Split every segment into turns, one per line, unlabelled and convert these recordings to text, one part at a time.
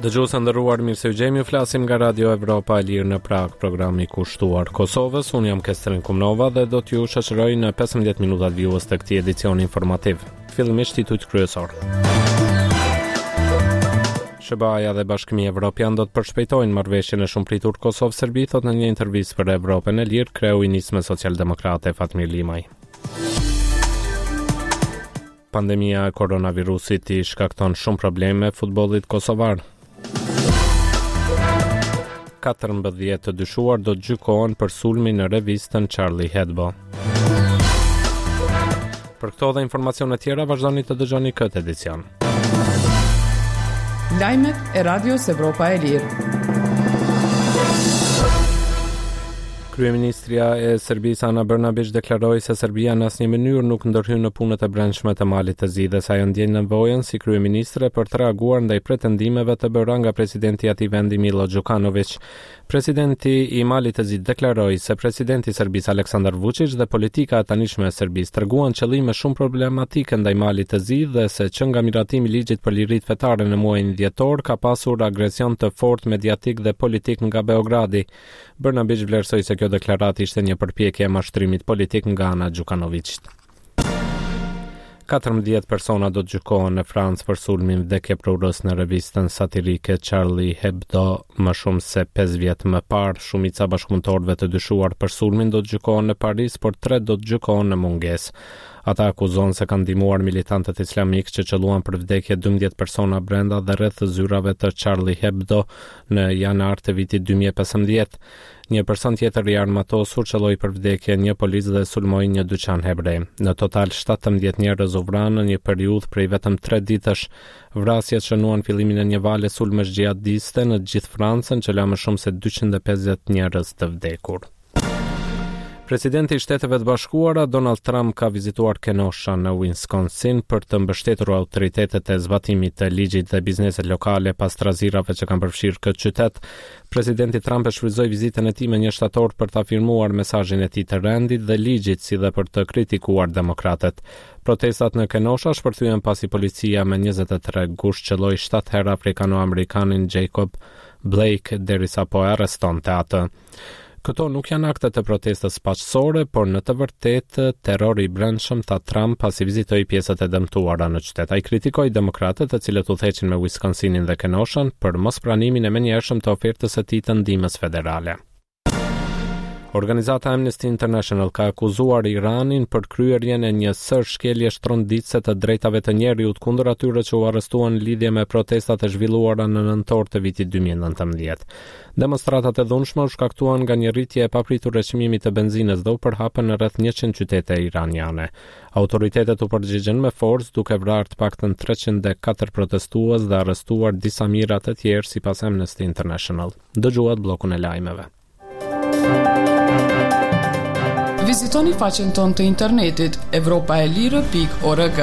Dëgjues nderuar, mirë se u gjemi, flasim nga Radio Evropa e Lirë në Prag, programi kushtuar Kosovës. Unë jam Kestrin Kumnova dhe do t'ju shoqëroj në 15 minutat vjues të këtij edicioni informativ. Fillimisht titujt kryesor. SBA-ja dhe Bashkimi Evropian do të përshpejtojnë marrëveshjen e shumëpritur Kosovë-Serbi, thot në një intervistë për Evropën e Lirë kreu i nisme socialdemokrate Fatmir Limaj. Pandemia e koronavirusit i shkakton shumë probleme futbollit kosovar. 14 të dyshuar do të gjykohen për sulmin në revistën Charlie Hebdo. Për këto dhe informacione tjera vazhdoni të dëgjoni këtë edicion.
Lajmet e Radios Evropa e Lirë.
Kryeministria e Serbisë Ana Brnabić deklaroi se Serbia në asnjë mënyrë nuk ndërhyn në punët e brendshme të Malit të Zi dhe sa ajo ndjen nevojën si kryeministre për të reaguar ndaj pretendimeve të bëra nga presidenti i atij vendi Milo Đukanović. Presidenti i Malit të Zi deklaroi se presidenti i Serbisë Aleksandar Vučić dhe politika e tanishme e Serbisë treguan qëllime shumë problematike ndaj Malit të Zi dhe se që nga miratimi i ligjit për liritë fetare në muajin dhjetor ka pasur agresion të fortë mediatik dhe politik nga Beogradi. Brnabić vlerësoi se kjo deklaratë ishte një përpjekje e mashtrimit politik nga ana e Đukanovićit. 14 persona do të gjykohen në Francë për sulmin vdekjeprurës në revistën satirike Charlie Hebdo më shumë se 5 vjet më parë. Shumica bashkëpunëtorëve të dyshuar për sulmin do të gjykohen në Paris, por 3 do të gjykohen në mungesë. Ata akuzon se kanë ndihmuar militantët islamik që qelluan për vdekje 12 persona brenda dhe rreth zyrave të Charlie Hebdo në janar të vitit 2015. Një person tjetër i armatosur qelloi për vdekje një policë dhe sulmoi një dyqan hebre. Në total 17 njerëz u vranë në një periudhë prej vetëm 3 ditësh. Vrasjet shënuan fillimin e një vale sulmesh xhihadiste në të gjithë Francën që la më shumë se 250 njerëz të vdekur. Presidenti i Shteteve të Bashkuara Donald Trump ka vizituar Kenosha në Wisconsin për të mbështetur autoritetet e zbatimit të ligjit dhe bizneset lokale pas trazirave që kanë përfshirë këtë qytet. Presidenti Trump e shfrytëzoi vizitën e tij me 1 shtator për të afirmuar mesazhin e tij të rendit dhe ligjit, si dhe për të kritikuar demokratët. Protestat në Kenosha shpërthyen pasi policia me 23 gusht qelloi 7 herë afrikano-amerikanin Jacob Blake derisa po arrestonte atë. Këto nuk janë akte të protestës paqësore, por në të vërtetë terrori i brendshëm ta Trump pasi vizitoi pjesët e dëmtuara në qytet. Ai kritikoi demokratët të cilët udhëheqin me Wisconsinin dhe Kenoshan për mospranimin e menjëhershëm të ofertës së tij të ndihmës federale. Organizata Amnesty International ka akuzuar Iranin për kryerjen e një shkeljesh tronditëse të drejtave të njerëzit kundër atyre që u arrestuan në lidhje me protestat e zhvilluara në nëntor të vitit 2019. Demonstratat e dhunshme u shkaktuan nga një rritje e papritur e çmimit të benzinës dhe u përhapën në rreth 100 qytete iraniane. Autoritetet u përgjigjen me forcë duke vrarë të paktën 304 protestues dhe arrestuar disa mijëra të tjerë sipas Amnesty International. Dëgjuat bllokun e lajmeve.
Vizitoni faqen tonë të internetit evropaelire.org.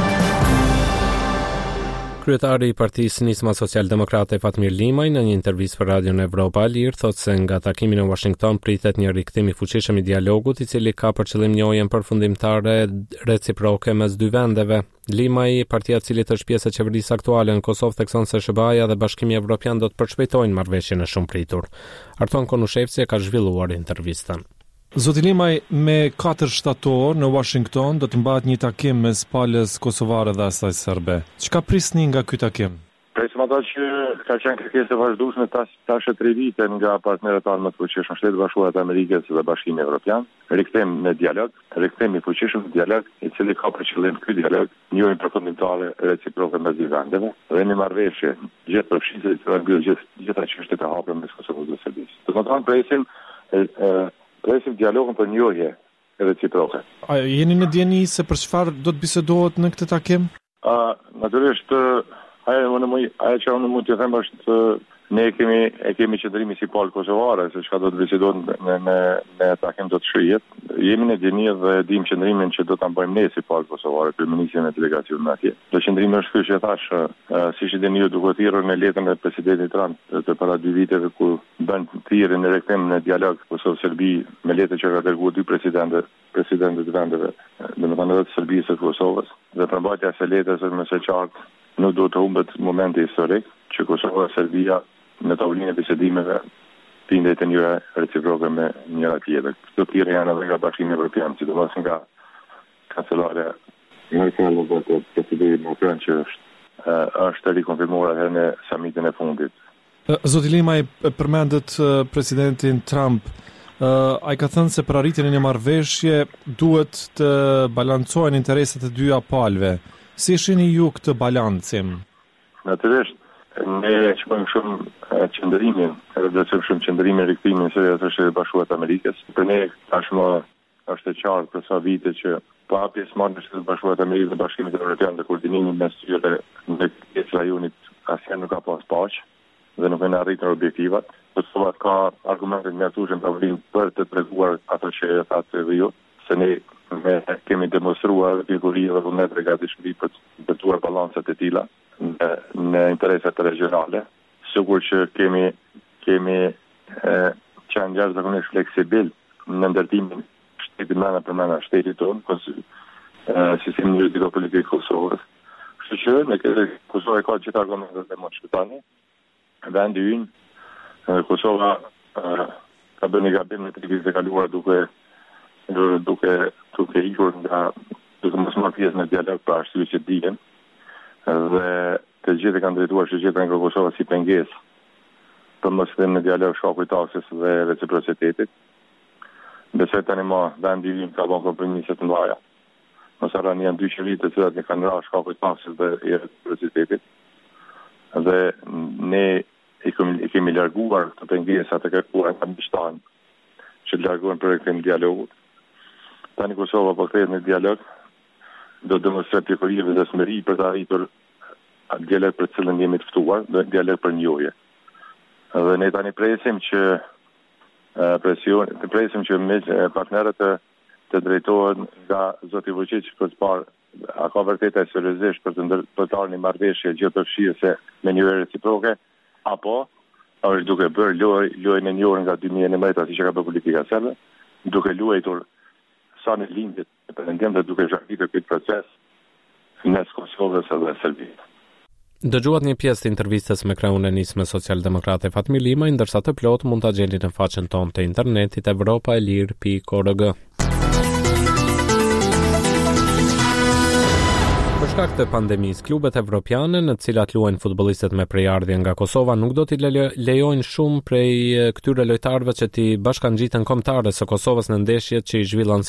Kryetari i Partisë Nisma Socialdemokrate Fatmir Limaj në një intervistë për Radion Evropa e Lirë thotë se nga takimi në Washington pritet një rikthim i fuqishëm i dialogut i cili ka për qëllim njohjen përfundimtare reciproke mes dy vendeve. Limaj, partia e cilit është pjesë e qeverisë aktuale në Kosovë, thekson se SBA-ja dhe Bashkimi Evropian do të përshpejtojnë marrëveshjen e shumëpritur. Arton Konushevci ka zhvilluar intervistën.
Zoti Limaj, me 4 shtator në Washington do të mbahet një takim mes palës kosovare dhe asaj serbe. Çka prisni nga ky takim?
Presim ato që ka qenë kërkesë e vazhdueshme tash 3 vite nga partnerët tanë më të fuqishëm, Shtetet Bashkuara të Amerikës dhe Bashkimi Evropian, rikthim në dialog, rikthim i fuqishëm në dialog, i cili ka për qëllim ky dialog, njohjen përfundimtare reciproke mes dy vendeve, dhe një marrëveshje gjithë përfshirëse që mbyll gjitha çështjet e hapura mes Kosovës dhe Serbisë. Do të thonë presim dialogun për njohje reciproke.
A jeni në dieni se për çfarë do të bisedohet në këtë takim?
Natyrisht ajo që unë mund të them është ne kemi qëndrimin si palë kosovare, se çka do të bisedohet në takim do të shihet. Jemi në dieni dhe dim qëndrimin që do ta bëjmë ne si palë kosovare, kryeministri në delegacionin atje. Do qëndrimi është ky që thash, siç e dini ju duke thirrur në letrën e presidentit Trump të para 2 viteve ku bën thirrje në rikthim në dialog Kosovë-Serbi me letër që ka dërguar 2 presidentët e vendeve, domethënë edhe të Serbisë dhe Kosovës, dhe përmbajtja e së letrës është më së qartë nuk do të humbet momenti historik që Kosova dhe Serbia në tavolinë e bisedimeve tindet e njëra reciproke me njëra tjetër. Këto tjera janë edhe nga Bashkimi Evropian, sidomos nga kancelare Merkel dhe presidenti Macron që është rikonfirmuar edhe në samitin e fundit.
Zoti Limaj përmendet presidentin Trump. Ai ka thënë se për arritjen e një marrëveshje duhet të balancohen interesat e dyja palëve. Si shihni ju këtë balancim?
Natyrisht, ne shpojmë shumë qëndërimin, edhe vlerësojmë shumë qëndërimin rikëtimin së Shtetit Bashkuar të Amerikës. Për ne tashmë është e qartë për sa vite që pa pjesëmarrje në Shtetet Bashkuar të Amerikës dhe Bashkimit Evropian dhe koordinimin mes tyre në pjesë rajonit asnjë nuk ka pas paqë dhe nuk kanë arritur objektivat. Kosova ka argumente të mjaftueshme për të treguar ato që e thatë edhe ju, se ne kemi demonstruar pjekuri dhe vullnet dhe gatishmëri për të bërtuar balancat e tilla në interesat regionale. Sigur që kemi qenë jashtëzakonisht fleksibil në ndërtimin shtetit mëna për mëna shtetit tonë, sistemi juridiko politik i Kosovës. Kështu që në këtë Kosova ka gjithë argumentet e mos shpëtani. Vendi ynë, Kosova ka bërë një gabim në 3 vitet e kaluar duke ikur duke mos marrë pjesë në dialog për arsye që dihen dhe të gjithë kanë drejtuar shoqërinë nga Kosova si pengesë për mos hyrje në dialog shkaku i taksës dhe reciprocitetit. Besoj tani më vendi ynë ka bërë kompromise të mëdha. Mos harroni janë 2 qeveri të cilat kanë rrahur shkaku i taksës dhe reciprocitetit. Dhe ne i kemi larguar të pengesat e kërkuara nga miqtan që largohen për këtë dialog. Tani Kosova po kthehet në dialog, do të demonstrojë pjekuri dhe smeri për të arritur atë dialog për të cilën jemi të ftuar, dhe dialog për njohje. Dhe ne tani presim që partnerët të drejtohen nga zoti Vučić për të parë a ka vërtet e seriozisht për të ardhur një marrëveshje gjithëpërfshirëse me një reciproke, apo është duke bërë lojën e njohur nga 2011 si që ka bërë politika serbe, duke luajtur sa në lindjet e perëndim dhe duke zhardhitur këtë proces mes Kosovës dhe Serbisë.
Dëgjuat një pjesë të intervistës me krahun e nisme socialdemokrate Fatmir Limaj, ndërsa të plot mund ta gjeni në faqen tonë të internetit evropaelir.org. Për shkak të pandemisë, klubet evropiane në të cilat luajnë futbollistët me prejardhje nga Kosova nuk do t'i lejojnë shumë prej këtyre lojtarëve që t'i bashkangjiten kombëtarës së Kosovës në ndeshjet që i zhvillan